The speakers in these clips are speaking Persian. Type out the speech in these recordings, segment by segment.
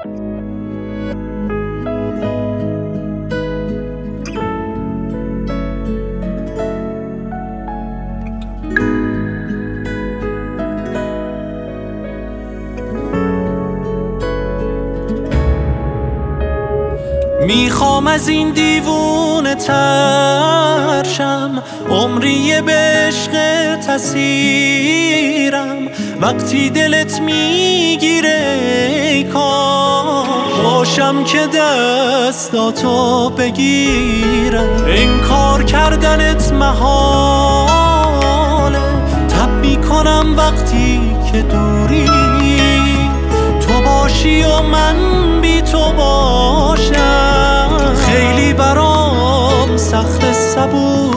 میخوام از این دیوونه ترشم، عمری به عشق تسیرم. وقتی دلت میگیره ای کاش باشم که دستاتو بگیرم. انکار کردنت محاله، تب میکنم وقتی که دوری. تو باشی و من بی تو باشم، خیلی برام سخت صبوری.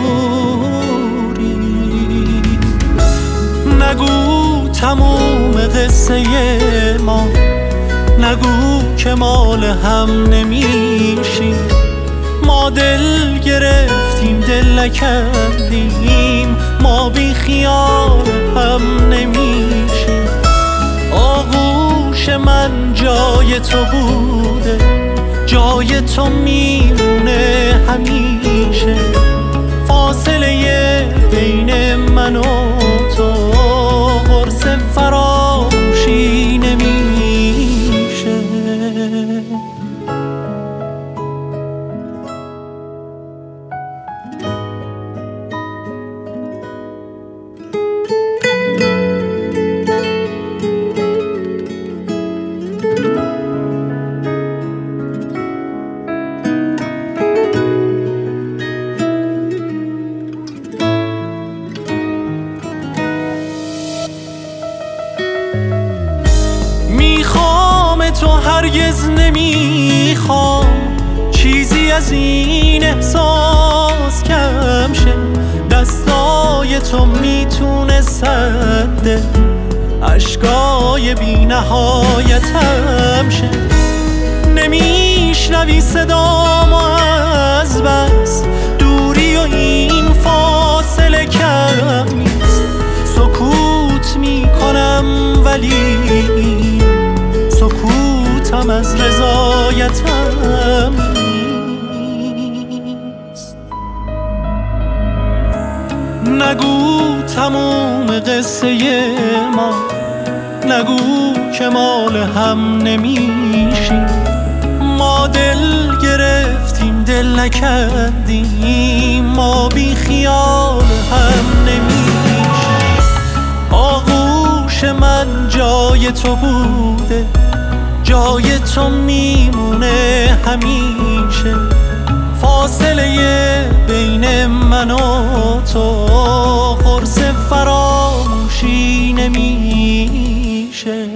نگو تموم قصه ما، نگو که مال هم نمیشیم. ما دل گرفتیم دل نکردیم، ما بی خیال هم نمیشیم. آغوش من جای تو بوده، جای تو میمونه همیشه. فاصله بین من و تو قرص فراموشی نمیشه. تو هرگز نمیخوام چیزی از این احساس کم شه. دستای تو میتونه سد اشکای بی نهایتم شه. نمیشنوی صدامو از بس دوری و این فاصله کم نیست. سکوت میکنم ولی سکوتم از رضایتم نیست. نگو تموم قصه ما، نگو که مال هم نمیشیم. ما دل گرفتیم دل نکردیم، ما بی خیال هم نمیشیم. آغوش من جای تو بوده، جای تو میمونه همیشه. فاصله بین من و تو قرص فراموشی نمیشه.